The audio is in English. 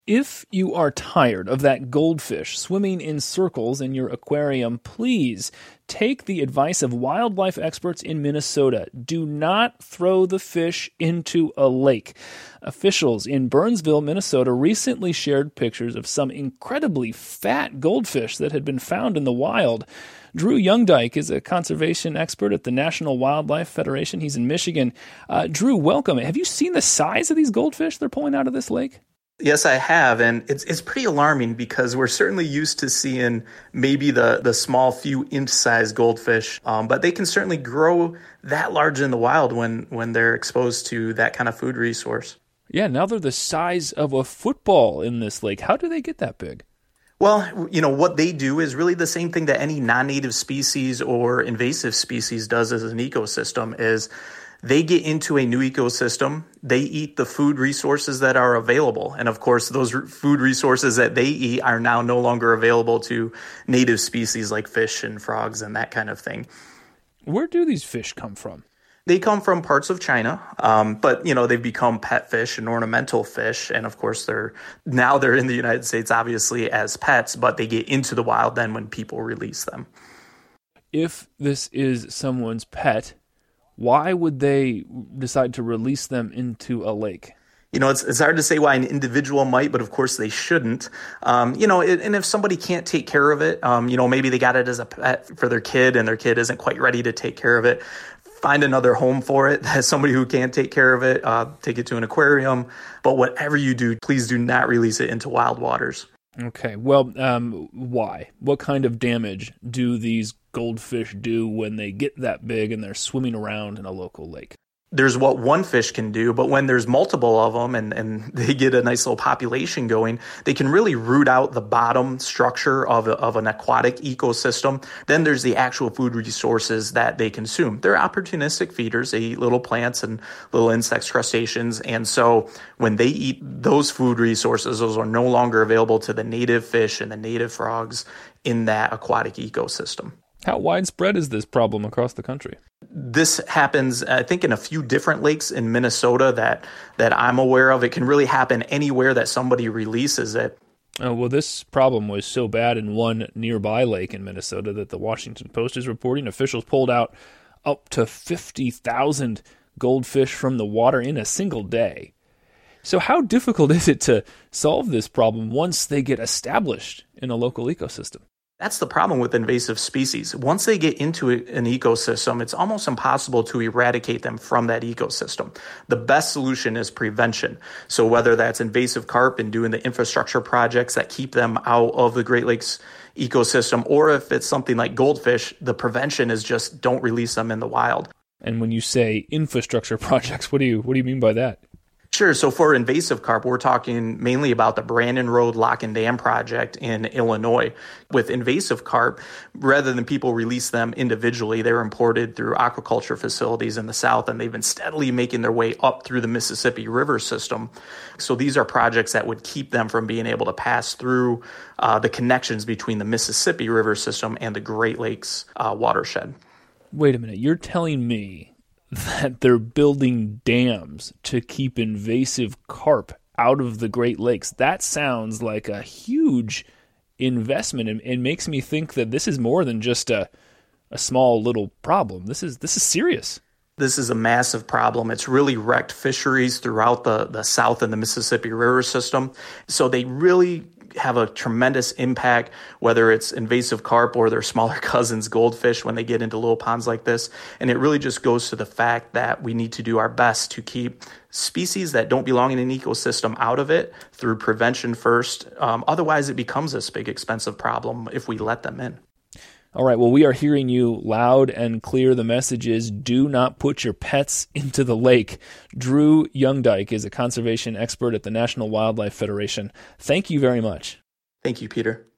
If you are tired of that goldfish swimming in circles in your aquarium, please take the advice of wildlife experts in Minnesota. Do not throw the fish into a lake. Officials in Burnsville, Minnesota recently shared pictures of some incredibly fat goldfish that had been found in the wild. Drew Youngdike is a conservation expert at the National Wildlife Federation. He's in Michigan. Drew, welcome. Have you seen the size of these goldfish they're pulling out of this lake? Yes, I have, and it's pretty alarming because we're certainly used to seeing maybe the small few inch-sized goldfish, but they can certainly grow that large in the wild when they're exposed to that kind of food resource. Yeah, now they're the size of a football in this lake. How do they get that big? Well, what they do is really the same thing that any non-native species or invasive species does as an ecosystem is they get into a new ecosystem, they eat the food resources that are available. And of course, those food resources that they eat are now no longer available to native species like fish and frogs and that kind of thing. Where do these fish come from? They come from parts of China, but they've become pet fish and ornamental fish. And of course, they're in the United States, obviously, as pets, but they get into the wild then when people release them. If this is someone's pet, why would they decide to release them into a lake? It's hard to say why an individual might, but of course they shouldn't. And if somebody can't take care of it, maybe they got it as a pet for their kid and their kid isn't quite ready to take care of it, find another home for it. As somebody who can take care of it, take it to an aquarium. But whatever you do, please do not release it into wild waters. Okay, well, why? What kind of damage do these goldfish do when they get that big and they're swimming around in a local lake? There's what one fish can do, but when there's multiple of them and they get a nice little population going, they can really root out the bottom structure of an aquatic ecosystem. Then there's the actual food resources that they consume. They're opportunistic feeders. They eat little plants and little insects, crustaceans. And so when they eat those food resources, those are no longer available to the native fish and the native frogs in that aquatic ecosystem. How widespread is this problem across the country? This happens, I think, in a few different lakes in Minnesota that I'm aware of. It can really happen anywhere that somebody releases it. Well, this problem was so bad in one nearby lake in Minnesota that the Washington Post is reporting officials pulled out up to 50,000 goldfish from the water in a single day. So how difficult is it to solve this problem once they get established in a local ecosystem? That's the problem with invasive species. Once they get into an ecosystem, it's almost impossible to eradicate them from that ecosystem. The best solution is prevention. So whether that's invasive carp and doing the infrastructure projects that keep them out of the Great Lakes ecosystem, or if it's something like goldfish, the prevention is just don't release them in the wild. And when you say infrastructure projects, what do you mean by that? Sure. So for invasive carp, we're talking mainly about the Brandon Road Lock and Dam project in Illinois. With invasive carp, rather than people release them individually, they're imported through aquaculture facilities in the South, and they've been steadily making their way up through the Mississippi River system. So these are projects that would keep them from being able to pass through the connections between the Mississippi River system and the Great Lakes watershed. Wait a minute. You're telling me that they're building dams to keep invasive carp out of the Great Lakes? That sounds like a huge investment and makes me think that this is more than just a small little problem. This is serious. This is a massive problem. It's really wrecked fisheries throughout the South and the Mississippi River system. So they really have a tremendous impact, whether it's invasive carp or their smaller cousins, goldfish, when they get into little ponds like this. And it really just goes to the fact that we need to do our best to keep species that don't belong in an ecosystem out of it through prevention first. Otherwise, it becomes this big, expensive problem if we let them in. All right, well, we are hearing you loud and clear. The message is do not put your pets into the lake. Drew Youngdike is a conservation expert at the National Wildlife Federation. Thank you very much. Thank you, Peter.